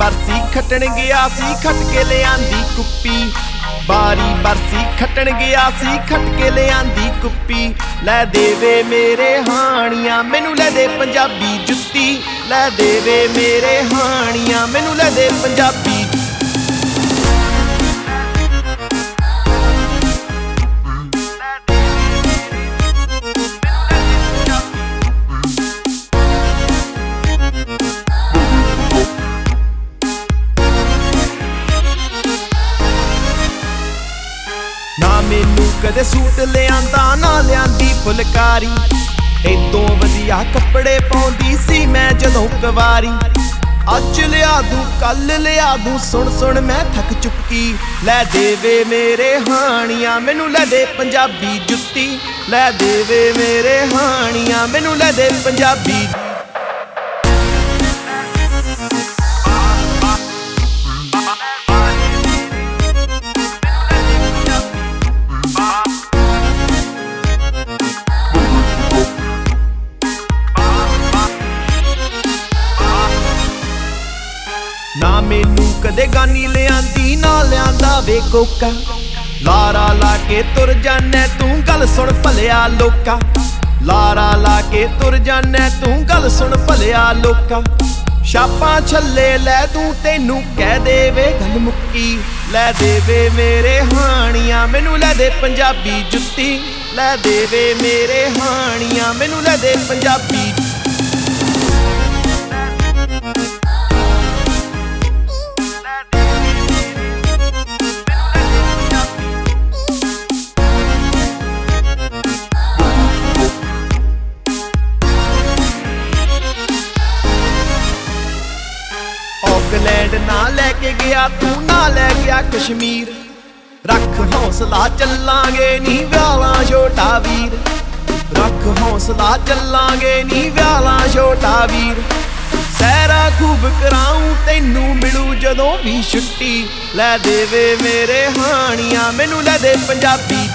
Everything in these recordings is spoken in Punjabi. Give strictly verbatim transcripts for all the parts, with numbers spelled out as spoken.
ਬਰਸੀ ਖੱਟਣ ਗਿਆ ਸੀ ਖੱਟ ਕੇ ਲਿਆਂਦੀ ਕੁੱਪੀ। ਬਾਰੀ ਬਰਸੀ ਖੱਟਣ ਗਿਆ ਸੀ ਖੱਟ ਕੇ ਲਿਆਂਦੀ ਕੁੱਪੀ। ਲੈ ਦੇਵੇ ਮੇਰੇ ਹਾਣੀਆਂ ਮੈਨੂੰ ਲੈ ਦੇ ਪੰਜਾਬੀ ਜੁੱਤੀ। ਲੈ ਦੇਵੇ ਮੇਰੇ ਹਾਣੀਆਂ ਮੈਨੂੰ ਲੈ ਦੇ ਪੰਜਾਬੀ। ਨਾ ਮੈਨੂੰ ਕਦੇ ਸੂਟ ਲਿਆਂਦਾ ਨਾ ਲਿਆਂਦੀ ਫੁਲਕਾਰੀ। ਏਦੋਂ ਵਧੀਆ ਕੱਪੜੇ ਪਾਉਂਦੀ ਸੀ ਮੈਂ ਜਦੋਂ ਕੁਵਾਰੀ। ਅੱਜ ਲਿਆ ਦੂੰ ਕੱਲ ਲਿਆ ਦੂੰ ਸੁਣ ਸੁਣ ਮੈਂ ਥੱਕ ਚੁੱਕੀ। ਲੈ ਦੇਵੇ ਮੇਰੇ ਹਾਣੀਆਂ ਮੈਨੂੰ ਲੈ ਦੇ ਪੰਜਾਬੀ ਜੁੱਤੀ। ਲੈ ਦੇਵੇ ਮੇਰੇ ਹਾਣੀਆਂ ਮੈਨੂੰ ਲੈ ਦੇ ਪੰਜਾਬੀ। ਨਾ ਮੈਨੂੰ ਕਦੇ ਗਾਨੀ ਲਿਆਂਦੀ ਨਾ ਲਿਆਂਦਾ ਵੇ ਕੋਕਾ। ਲਾਰਾ ਲਾ ਕੇ ਤੁਰ ਜਾਨੈ ਤੂੰ ਗੱਲ ਸੁਣ ਭਲਿਆ ਲੋਕਾ। ਲਾਰਾ ਲਾ ਕੇ ਤੁਰ ਜਾਨੈ ਤੂੰ ਗੱਲ ਸੁਣ ਭਲਿਆ ਲੋਕਾ। ਛਾਪਾਂ ਛੱਲੇ ਲੈ ਤੂੰ ਤੈਨੂੰ ਕਹਿ ਦੇਵੇ ਗੱਲ ਮੁੱਕੀ। ਲੈ ਦੇਵੇ ਮੇਰੇ ਹਾਣੀਆਂ ਮੈਨੂੰ ਲੈ ਦੇ ਪੰਜਾਬੀ ਜੁੱਤੀ। ਲੈ ਦੇਵੇ ਮੇਰੇ ਹਾਣੀਆਂ ਮੈਨੂੰ ਲੈ ਦੇ ਪੰਜਾਬੀ। ਆਕਲੈਂਡ ਨਾ ਲੈ ਕੇ ਗਿਆ ਤੂੰ ਨਾ ਲੈ ਗਿਆ ਕਸ਼ਮੀਰ। ਰੱਖ ਹੌਸਲਾ ਚੱਲਾਂਗੇ ਨੀ ਵਿਆਹਾਂ ਛੋਟਾ ਵੀਰ। ਰੱਖ ਹੌਸਲਾ ਚੱਲਾਂਗੇ ਨੀ ਵਿਆਹਾਂ ਛੋਟਾ ਵੀਰ। ਸੈਰਾ ਖੂਬ ਕਰਾਊਂ ਤੈਨੂੰ ਮਿਲੂ ਜਦੋਂ ਵੀ ਛੁੱਟੀ। ਲੈ ਦੇਵੇ ਮੇਰੇ ਹਾਣੀਆਂ ਮੈਨੂੰ ਲੈ ਦੇ ਪੰਜਾਬੀ।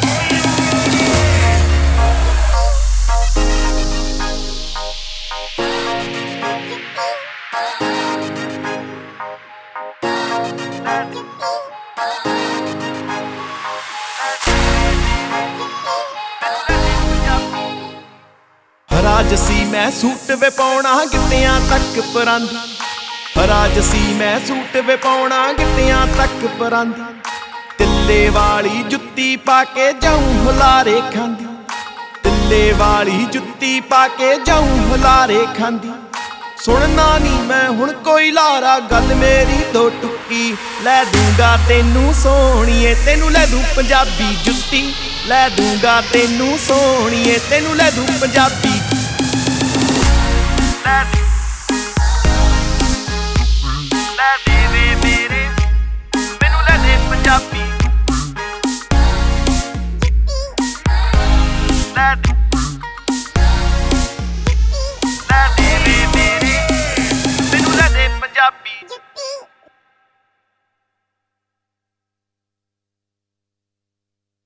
ਰਾਜਸੀ ਮੈਂ ਸੂਟ ਵੇ ਪਾਉਣਾ ਗਿੱਟਿਆਂ ਤੱਕ ਪਰਾਂਦੀ। ਰਾਜਸੀ ਮੈਂ ਸੂਟ ਵੇ ਪਾਉਣਾ ਗਿੱਟਿਆਂ ਤੱਕ ਪਰਾਂਦੀ। ਤਿੱਲੇ ਵਾਲੀ ਜੁੱਤੀ ਪਾ ਕੇ ਜਾਊਂ ਹੁਲਾਰੇ ਖਾਂਦੀ। ਤਿੱਲੇ ਵਾਲੀ ਜੁੱਤੀ ਪਾ ਕੇ ਜਾਊਂ ਹੁਲਾਰੇ ਖਾਂਦੀ। ਸੁਣਨਾ ਨੀ ਮੈਂ ਹੁਣ ਕੋਈ ਲਾਰਾ ਗੱਲ ਮੇਰੀ ਦੋ ਟੁੱਕੀ। ਲੈ ਦੂੰਗਾ ਤੈਨੂੰ ਸੋਹਣੀਏ ਤੈਨੂੰ ਲੈ ਦੂੰ ਪੰਜਾਬੀ ਜੁੱਤੀ। ਲੈ ਦੂੰਗਾ ਤੈਨੂੰ ਸੋਹਣੀਏ ਤੈਨੂੰ ਲੈ ਦੂੰ ਪੰਜਾਬੀ।